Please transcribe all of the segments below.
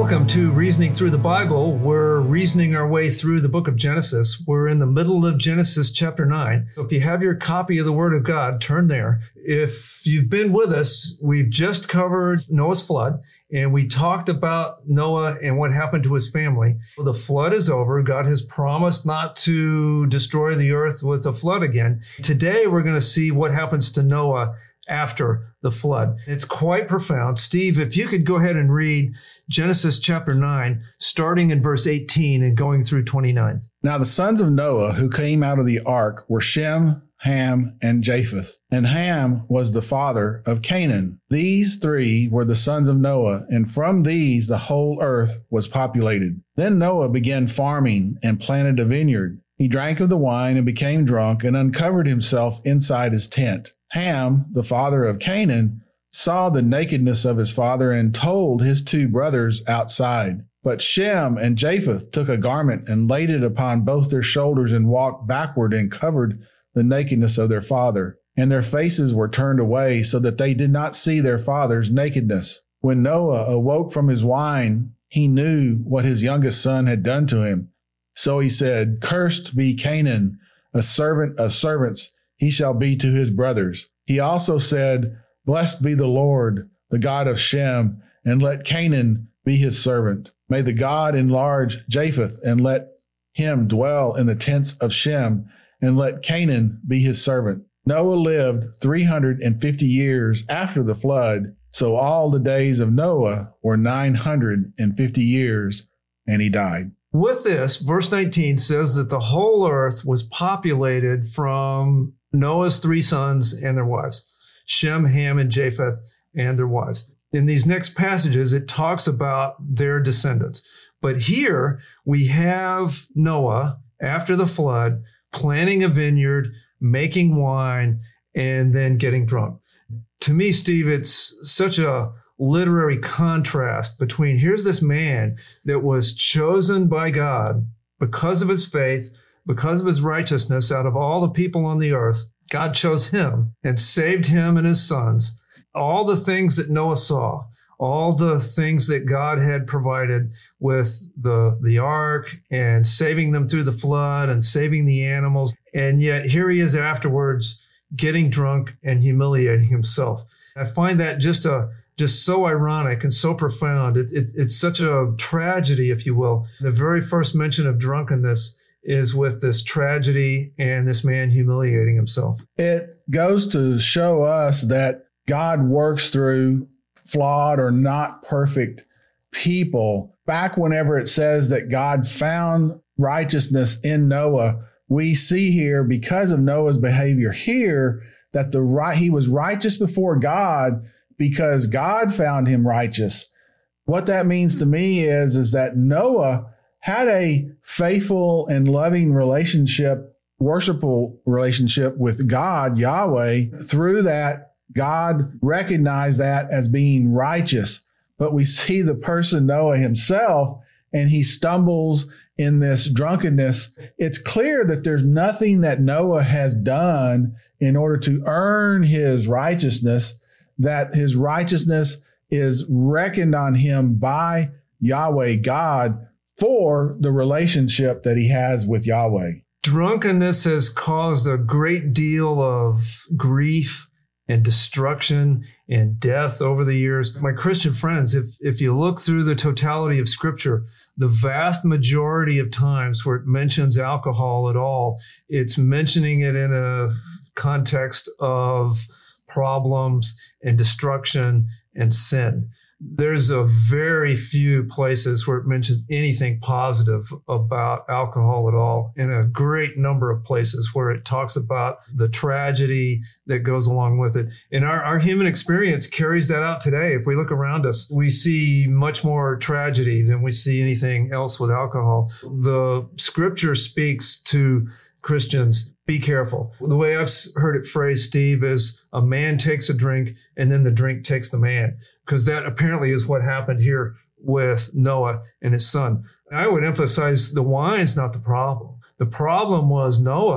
Welcome to Reasoning Through the Bible. We're reasoning our way through the book of Genesis. We're in the middle of Genesis chapter 9. So if you have your copy of the Word of God, turn there. If you've been with us, we've just covered Noah's flood, and we talked about Noah and what happened to his family. The flood is over. God has promised not to destroy the earth with a flood again. Today, we're going to see what happens to Noah after the flood. It's quite profound. Steve, if you could go ahead and read Genesis chapter 9, starting in verse 18 and going through 29. Now the sons of Noah who came out of the ark were Shem, Ham, and Japheth. And Ham was the father of Canaan. These three were the sons of Noah, and from these the whole earth was populated. Then Noah began farming and planted a vineyard. He drank of the wine and became drunk and uncovered himself inside his tent. Ham, the father of Canaan, saw the nakedness of his father and told his two brothers outside. But Shem and Japheth took a garment and laid it upon both their shoulders and walked backward and covered the nakedness of their father. And their faces were turned away so that they did not see their father's nakedness. When Noah awoke from his wine, he knew what his youngest son had done to him. So he said, "Cursed be Canaan, a servant of servants he shall be to his brothers." He also said, "Blessed be the Lord, the God of Shem, and let Canaan be his servant. May the God enlarge Japheth, and let him dwell in the tents of Shem, and let Canaan be his servant." Noah lived 350 years after the flood, so all the days of Noah were 950 years, and he died. With this, verse 19 says that the whole earth was populated from Noah's three sons and their wives, Shem, Ham, and Japheth, and their wives. In these next passages, it talks about their descendants. But here we have Noah, after the flood, planting a vineyard, making wine, and then getting drunk. To me, Steve, it's such a literary contrast between here's this man that was chosen by God because of his faith, because of his righteousness out of all the people on the earth. God chose him and saved him and his sons. All the things that Noah saw, all the things that God had provided with the ark and saving them through the flood and saving the animals. And yet here he is afterwards getting drunk and humiliating himself. I find that just so ironic and so profound. It's such a tragedy, if you will. The very first mention of drunkenness is with this tragedy and this man humiliating himself. It goes to show us that God works through flawed or not perfect people. Back whenever it says that God found righteousness in Noah, we see here, because of Noah's behavior here, that he was righteous before God because God found him righteous. What that means to me is that Noah had a faithful and loving relationship, worshipful relationship with God, Yahweh. Through that, God recognized that as being righteous. But we see the person Noah himself, and he stumbles in this drunkenness. It's clear that there's nothing that Noah has done in order to earn his righteousness, that his righteousness is reckoned on him by Yahweh God for the relationship that he has with Yahweh. Drunkenness has caused a great deal of grief and destruction and death over the years. My Christian friends, if you look through the totality of Scripture, the vast majority of times where it mentions alcohol at all, it's mentioning it in a context of problems and destruction and sin. There's a very few places where it mentions anything positive about alcohol at all, and a great number of places where it talks about the tragedy that goes along with it. And our human experience carries that out today. If we look around us, we see much more tragedy than we see anything else with alcohol. The Scripture speaks to Christians, be careful. The way I've heard it phrased, Steve, is a man takes a drink and then the drink takes the man, because that apparently is what happened here with Noah and his son. I would emphasize the wine's not the problem. The problem was Noah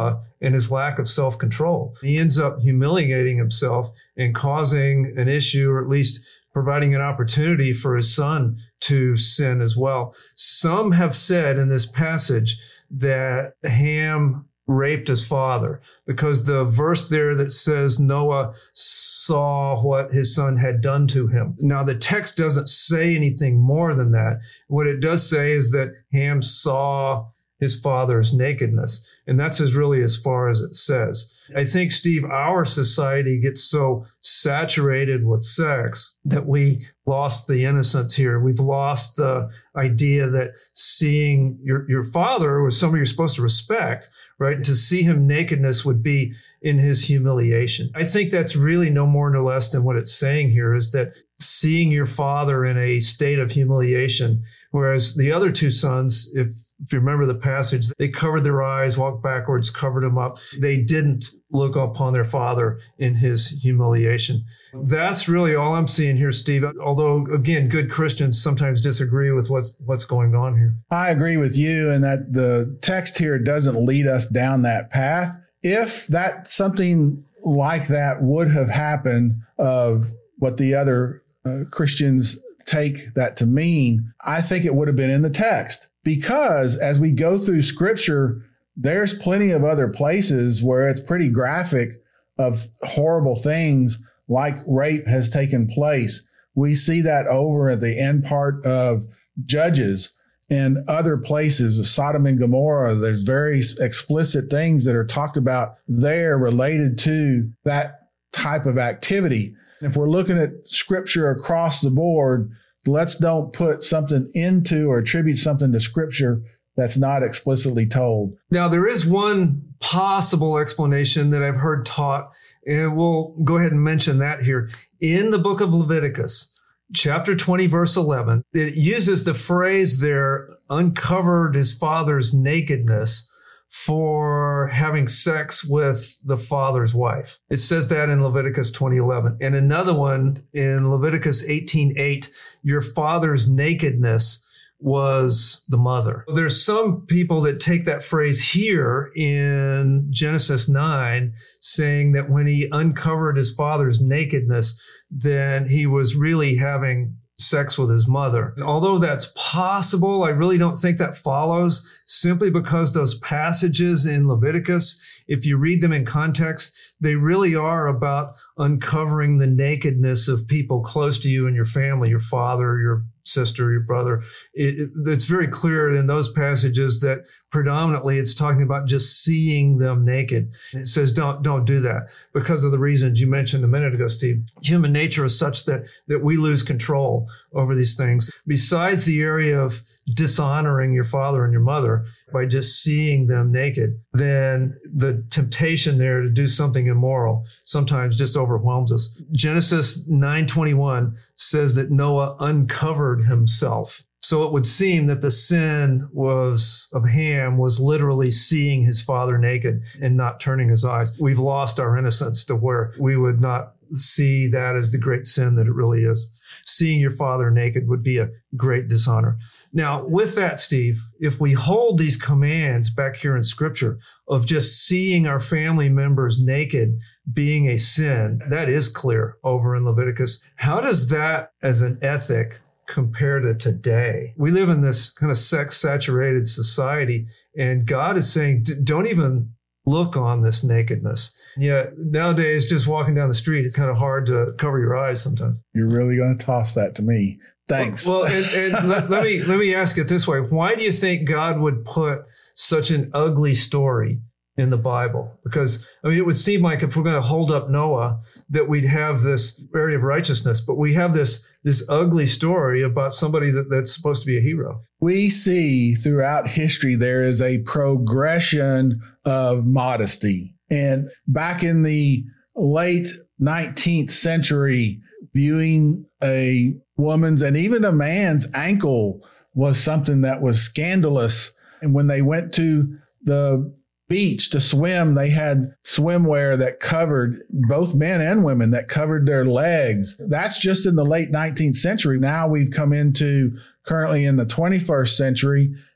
and his lack of self-control. He ends up humiliating himself and causing an issue, or at least providing an opportunity for his son to sin as well. Some have said in this passage that Ham raped his father, because the verse there that says Noah saw what his son had done to him. Now, the text doesn't say anything more than that. What it does say is that Ham saw his father's nakedness, and that's really as far as it says. I think, Steve, our society gets so saturated with sex that we lost the innocence here. We've lost the idea that seeing your father was somebody you're supposed to respect, right? To see him nakedness would be in his humiliation. I think that's really no more nor less than what it's saying here, is that seeing your father in a state of humiliation, whereas the other two sons, if you remember the passage, they covered their eyes, walked backwards, covered them up. They didn't look upon their father in his humiliation. That's really all I'm seeing here, Steve. Although, again, good Christians sometimes disagree with what's going on here. I agree with you in that the text here doesn't lead us down that path. If that something like that would have happened, of what the other Christians take that to mean, I think it would have been in the text. Because as we go through Scripture, there's plenty of other places where it's pretty graphic of horrible things like rape has taken place. We see that over at the end part of Judges and other places of Sodom and Gomorrah. There's very explicit things that are talked about there related to that type of activity. If we're looking at Scripture across the board, let's don't put something into or attribute something to Scripture that's not explicitly told. Now, there is one possible explanation that I've heard taught, and we'll go ahead and mention that here. In the book of Leviticus, chapter 20, verse 11, it uses the phrase there, uncovered his father's nakedness, for having sex with the father's wife. It says that in Leviticus 20:11. And another one in Leviticus 18:8, your father's nakedness was the mother. There's some people that take that phrase here in Genesis 9, saying that when he uncovered his father's nakedness, then he was really having sex with his mother. Although that's possible, I really don't think that follows, simply because those passages in Leviticus, if you read them in context, they really are about uncovering the nakedness of people close to you and your family, your father, your sister, your brother. It's very clear in those passages that predominantly it's talking about just seeing them naked. It says don't do that because of the reasons you mentioned a minute ago, Steve. Human nature is such that we lose control over these things. Besides the area of dishonoring your father and your mother by just seeing them naked, then the temptation there to do something immoral sometimes just overwhelms us. Genesis 9:21 says that Noah uncovered himself. So it would seem that the sin of Ham was literally seeing his father naked and not turning his eyes. We've lost our innocence to where we would not see that as the great sin that it really is. Seeing your father naked would be a great dishonor. Now, with that, Steve, if we hold these commands back here in Scripture of just seeing our family members naked being a sin, that is clear over in Leviticus. How does that as an ethic compare to today? We live in this kind of sex-saturated society, and God is saying, don't even look on this nakedness. Yeah, nowadays, just walking down the street, it's kind of hard to cover your eyes sometimes. You're really going to toss that to me. Thanks. Well, and let me ask it this way. Why do you think God would put such an ugly story in the Bible? Because, I mean, it would seem like if we're going to hold up Noah, that we'd have this area of righteousness, but we have this ugly story about somebody that's supposed to be a hero. We see throughout history, there is a progression of modesty. And back in the late 19th century, viewing a woman's and even a man's ankle was something that was scandalous. And when they went to the beach to swim, they had swimwear that covered both men and women, that covered their legs. That's just in the late 19th century. Now we've come into currently in the 21st century,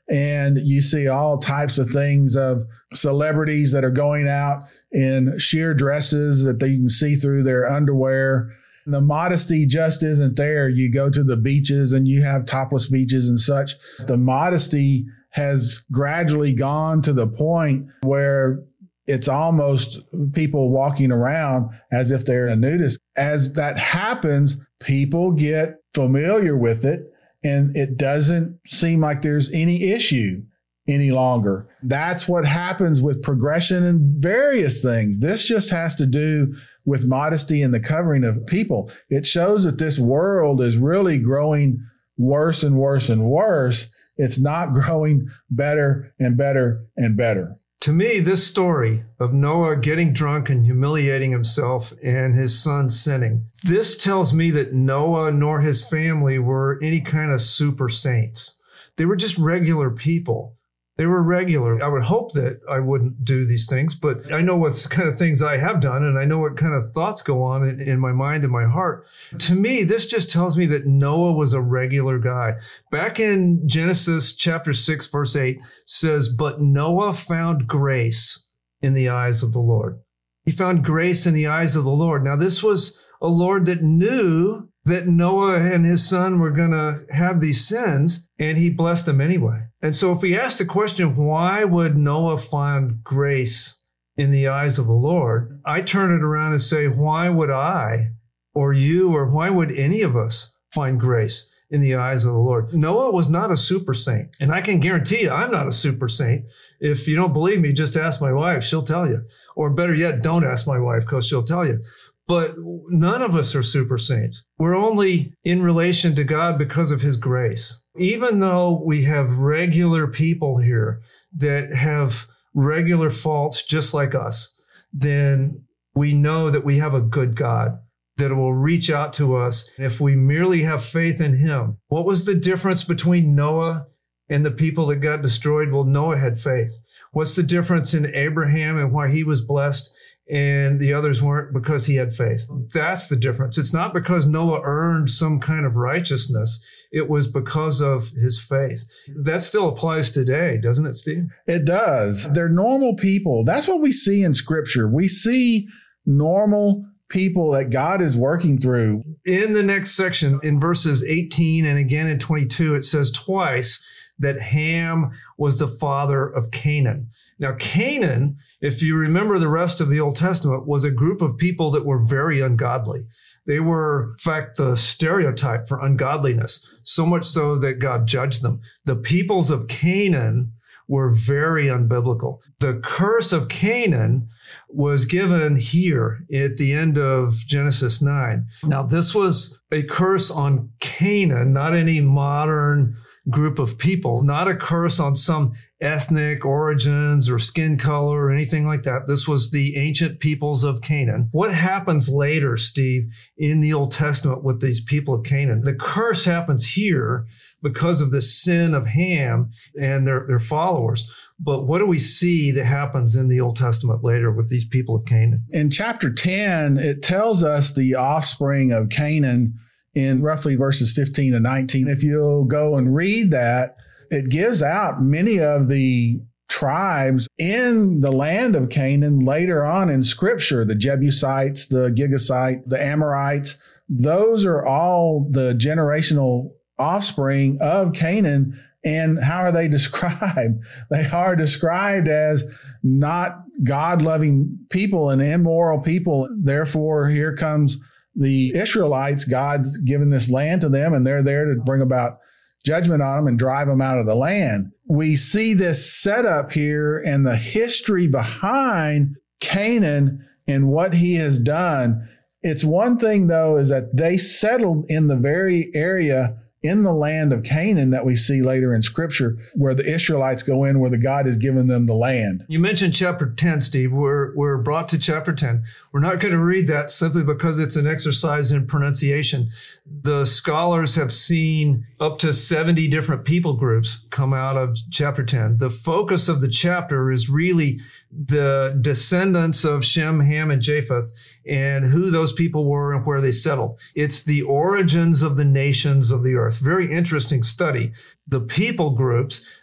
And you see all types of things of celebrities that are going out in sheer dresses that they can see through their underwear. The modesty just isn't there. You go to the beaches and you have topless beaches and such. The modesty has gradually gone to the point where it's almost people walking around as if they're a nudist. As that happens, people get familiar with it, and it doesn't seem like there's any issue any longer. That's what happens with progression in various things. This just has to do with modesty and the covering of people. It shows that this world is really growing worse and worse and worse. It's not growing better and better and better. To me, this story of Noah getting drunk and humiliating himself and his son sinning, this tells me that Noah nor his family were any kind of super saints. They were just regular people. They were regular. I would hope that I wouldn't do these things, but I know what kind of things I have done, and I know what kind of thoughts go on in my mind and my heart. To me, this just tells me that Noah was a regular guy. Back in Genesis chapter 6, verse 8 says, "But Noah found grace in the eyes of the Lord." He found grace in the eyes of the Lord. Now, this was a Lord that knew that Noah and his son were going to have these sins, and he blessed them anyway. And so if we ask the question, why would Noah find grace in the eyes of the Lord? I turn it around and say, why would I or you or why would any of us find grace in the eyes of the Lord? Noah was not a super saint. And I can guarantee you, I'm not a super saint. If you don't believe me, just ask my wife. She'll tell you. Or better yet, don't ask my wife because she'll tell you. But none of us are super saints. We're only in relation to God because of his grace. Even though we have regular people here that have regular faults just like us, then we know that we have a good God that will reach out to us if we merely have faith in him. What was the difference between Noah and the people that got destroyed? Well, Noah had faith. What's the difference in Abraham and why he was blessed and the others weren't? Because he had faith. That's the difference. It's not because Noah earned some kind of righteousness. It was because of his faith. That still applies today, doesn't it, Steve? It does. They're normal people. That's what we see in Scripture. We see normal people that God is working through. In the next section, in verses 18 and again in 22, it says twice that Ham was the father of Canaan. Now, Canaan, if you remember the rest of the Old Testament, was a group of people that were very ungodly. They were, in fact, the stereotype for ungodliness, so much so that God judged them. The peoples of Canaan were very unbiblical. The curse of Canaan was given here at the end of Genesis 9. Now, this was a curse on Canaan, not any modern group of people, not a curse on some ethnic origins or skin color or anything like that. This was the ancient peoples of Canaan. What happens later, Steve, in the Old Testament with these people of Canaan? The curse happens here because of the sin of Ham and their followers. But what do we see that happens in the Old Testament later with these people of Canaan? In chapter 10, it tells us the offspring of Canaan in roughly verses 15 to 19. If you'll go and read that, it gives out many of the tribes in the land of Canaan later on in Scripture, the Jebusites, the Gigasite, the Amorites. Those are all the generational offspring of Canaan. And how are they described? They are described as not God-loving people and immoral people. Therefore, here comes the Israelites. God's given this land to them, and they're there to bring about judgment on them and drive them out of the land. We see this setup here and the history behind Canaan and what he has done. It's one thing, though, is that they settled in the very area in the land of Canaan that we see later in Scripture, where the Israelites go in, where the God has given them the land. You mentioned chapter 10, Steve. We're brought to chapter 10. We're not going to read that simply because it's an exercise in pronunciation. The scholars have seen up to 70 different people groups come out of chapter 10. The focus of the chapter is really the descendants of Shem, Ham, and Japheth, and who those people were and where they settled. It's the origins of the nations of the earth. Very interesting study. The people groups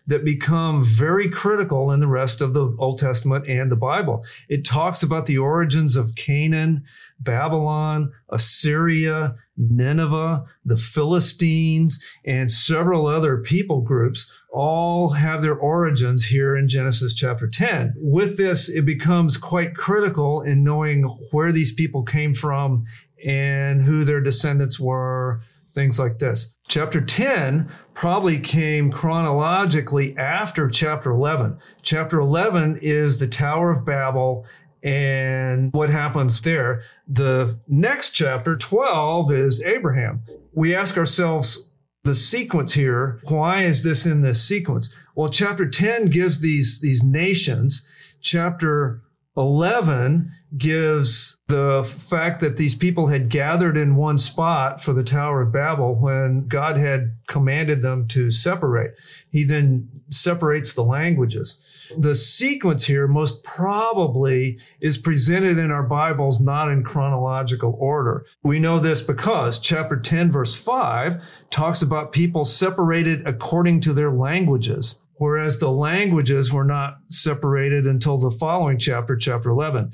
that become very critical in the rest of the Old Testament and the Bible. It talks about the origins of Canaan, Babylon, Assyria, Nineveh, the Philistines, and several other people groups all have their origins here in Genesis chapter 10. With this, it becomes quite critical in knowing where these people came from and who their descendants were, things like this. Chapter 10 probably came chronologically after chapter 11. Chapter 11 is the Tower of Babel and what happens there. The next chapter, 12, is Abraham. We ask ourselves the sequence here. Why is this in this sequence? Well, chapter 10 gives these nations. Chapter 11 gives the fact that these people had gathered in one spot for the Tower of Babel when God had commanded them to separate. He then separates the languages. The sequence here most probably is presented in our Bibles not in chronological order. We know this because chapter 10, verse 5 talks about people separated according to their languages, whereas the languages were not separated until the following chapter, chapter 11.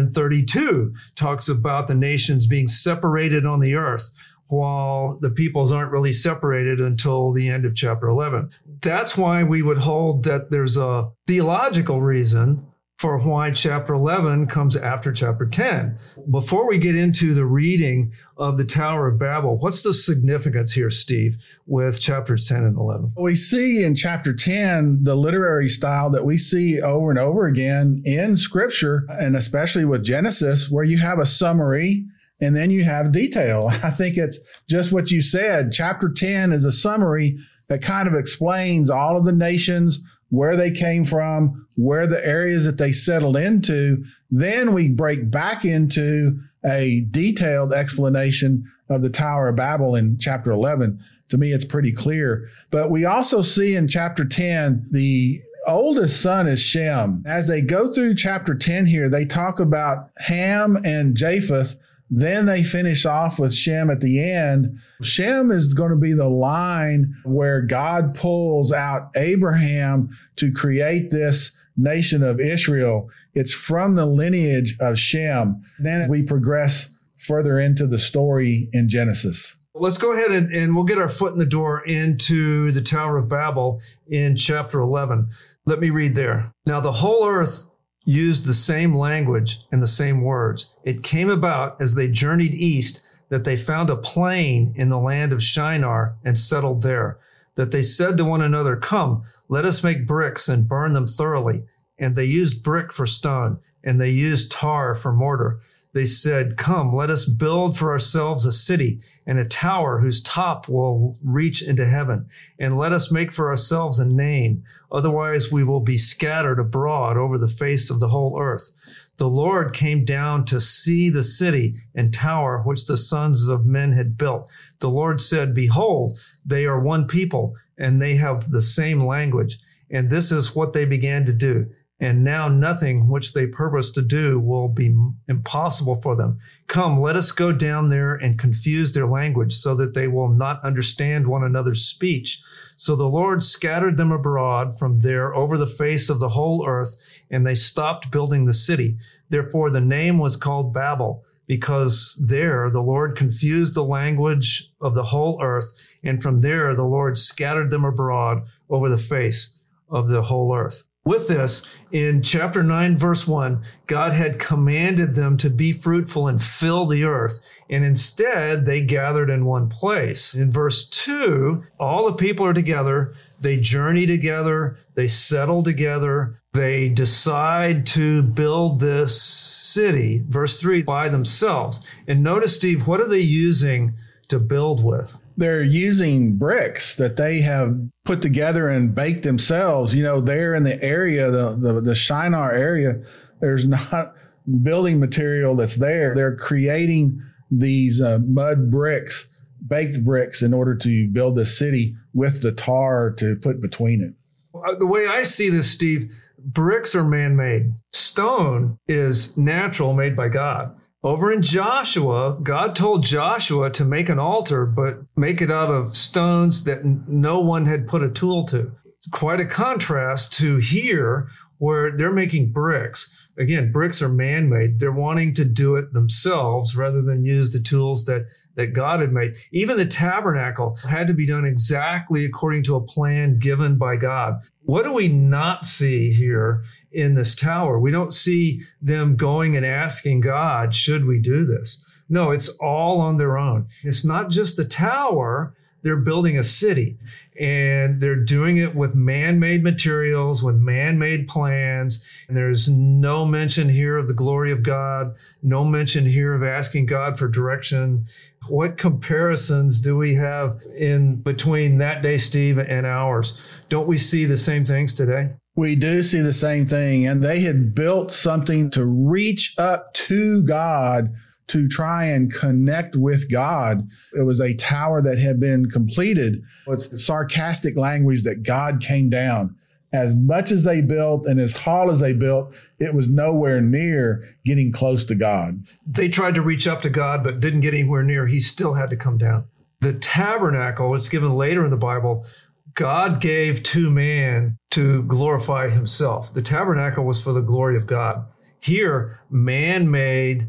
10:32 talks about the nations being separated on the earth, while the peoples aren't really separated until the end of chapter 11. That's why we would hold that there's a theological reason for why chapter 11 comes after chapter 10. Before we get into the reading of the Tower of Babel, what's the significance here, Steve, with chapters 10 and 11? We see in chapter 10 the literary style that we see over and over again in Scripture, and especially with Genesis, where you have a summary and then you have detail. I think it's just what you said. Chapter 10 is a summary that kind of explains all of the nations, where they came from, where the areas that they settled into. Then we break back into a detailed explanation of the Tower of Babel in chapter 11. To me, it's pretty clear. But we also see in chapter 10, the oldest son is Shem. As they go through chapter 10 here, they talk about Ham and Japheth. Then they finish off with Shem at the end. Shem is going to be the line where God pulls out Abraham to create this nation of Israel. It's from the lineage of Shem. Then we progress further into the story in Genesis. Let's go ahead and we'll get our foot in the door into the Tower of Babel in chapter 11. Let me read there. Now the whole earth used the same language and the same words. It came about as they journeyed east that they found a plain in the land of Shinar and settled there, that they said to one another, "Come, let us make bricks and burn them thoroughly." And they used brick for stone, and they used tar for mortar. They said, "Come, let us build for ourselves a city and a tower whose top will reach into heaven. And let us make for ourselves a name. Otherwise we will be scattered abroad over the face of the whole earth." The Lord came down to see the city and tower which the sons of men had built. The Lord said, "Behold, they are one people, and they have the same language. And this is what they began to do. And now nothing which they purpose to do will be impossible for them. Come, let us go down there and confuse their language so that they will not understand one another's speech." So the Lord scattered them abroad from there over the face of the whole earth, and they stopped building the city. Therefore the name was called Babel, because there the Lord confused the language of the whole earth, and from there the Lord scattered them abroad over the face of the whole earth. With this, in chapter 9, verse 1, God had commanded them to be fruitful and fill the earth, and instead they gathered in one place. In verse 2, all the people are together, they journey together, they settle together, they decide to build this city, verse 3, by themselves. And notice, Steve, what are they using to build with? They're using bricks that they have put together and baked themselves. You know, there in the area, the Shinar area, there's not building material that's there. They're creating these mud bricks, baked bricks, in order to build the city with the tar to put between it. The way I see this, Steve, bricks are man-made. Stone is natural, made by God. Over in Joshua, God told Joshua to make an altar, but make it out of stones that no one had put a tool to. quite a contrast to here, where they're making bricks. Again, bricks are man-made. They're wanting to do it themselves rather than use the tools that God had made. Even the tabernacle had to be done exactly according to a plan given by God. What do we not see here in this tower? We don't see them going and asking God, should we do this? No, it's all on their own. It's not just the tower. They're building a city, and they're doing it with man-made materials, with man-made plans. And there's no mention here of the glory of God, no mention here of asking God for direction. What comparisons do we have in between that day, Steve, and ours? Don't we see the same things today? We do see the same thing. And they had built something to reach up to God, to try and connect with God. It was a tower that had been completed. It's sarcastic language that God came down. As much as they built and as tall as they built, it was nowhere near getting close to God. They tried to reach up to God, but didn't get anywhere near. He still had to come down. The tabernacle, it's given later in the Bible, God gave to man to glorify himself. The tabernacle was for the glory of God. Here, man made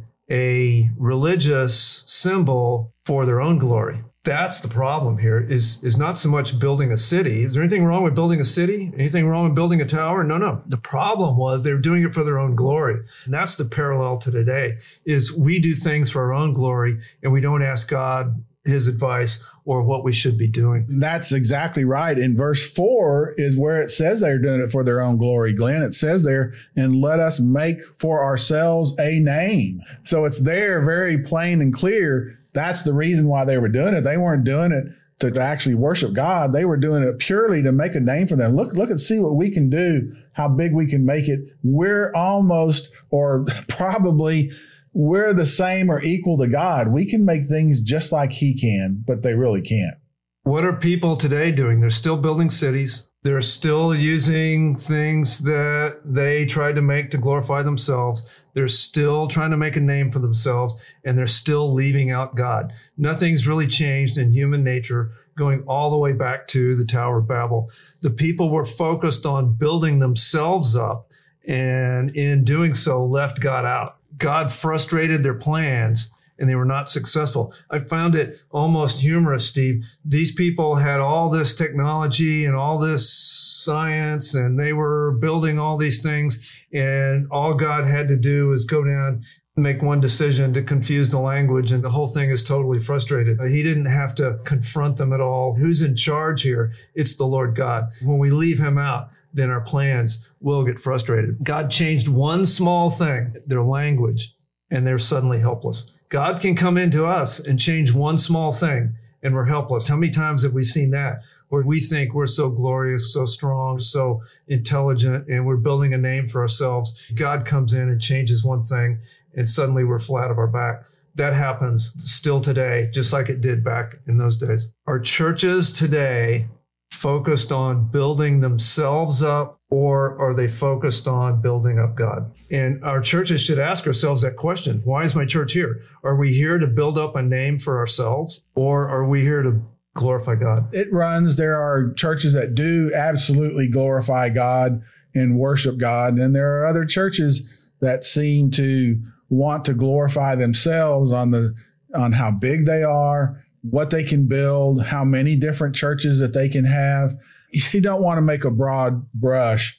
a religious symbol for their own glory. That's the problem here, is not so much building a city. Is there anything wrong with building a city? Anything wrong with building a tower? No. The problem was they were doing it for their own glory. And that's the parallel to today, is we do things for our own glory and we don't ask God his advice or what we should be doing. That's exactly right. In verse 4 is where it says they're doing it for their own glory, Glenn. It says there, and let us make for ourselves a name. So it's there very plain and clear. That's the reason why they were doing it. They weren't doing it to actually worship God. They were doing it purely to make a name for them. Look and see what we can do, how big we can make it. We're almost, or probably, we're the same or equal to God. We can make things just like he can, but they really can't. What are people today doing? They're still building cities. They're still using things that they tried to make to glorify themselves. They're still trying to make a name for themselves, and they're still leaving out God. Nothing's really changed in human nature, going all the way back to the Tower of Babel. The people were focused on building themselves up, and in doing so, left God out. God frustrated their plans, and they were not successful. I found it almost humorous, Steve. These people had all this technology and all this science, and they were building all these things, and all God had to do was go down and make one decision to confuse the language, and the whole thing is totally frustrated. He didn't have to confront them at all. Who's in charge here? It's the Lord God. When we leave him out, then our plans will get frustrated. God changed one small thing, their language, and they're suddenly helpless. God can come into us and change one small thing, and we're helpless. How many times have we seen that? Where we think we're so glorious, so strong, so intelligent, and we're building a name for ourselves. God comes in and changes one thing, and suddenly we're flat of our back. That happens still today, just like it did back in those days. Our churches today focused on building themselves up, or are they focused on building up God? And our churches should ask ourselves that question. Why is my church here? Are we here to build up a name for ourselves, or are we here to glorify God? There are churches that do absolutely glorify God and worship God. And there are other churches that seem to want to glorify themselves on how big they are, what they can build, how many different churches that they can have. You don't want to make a broad brush,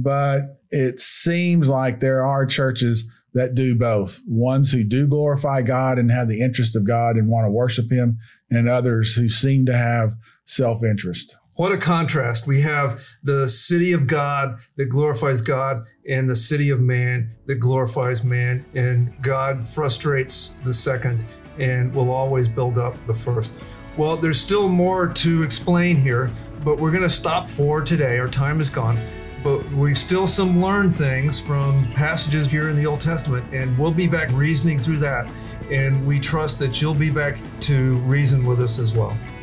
but it seems like there are churches that do both. Ones who do glorify God and have the interest of God and want to worship him, and others who seem to have self-interest. What a contrast. We have the city of God that glorifies God and the city of man that glorifies man, and God frustrates the second and will always build up the first. Well, there's still more to explain here, but we're going to stop for today. Our time is gone, but we still some learned things from passages here in the Old Testament, and we'll be back reasoning through that. And we trust that you'll be back to reason with us as well.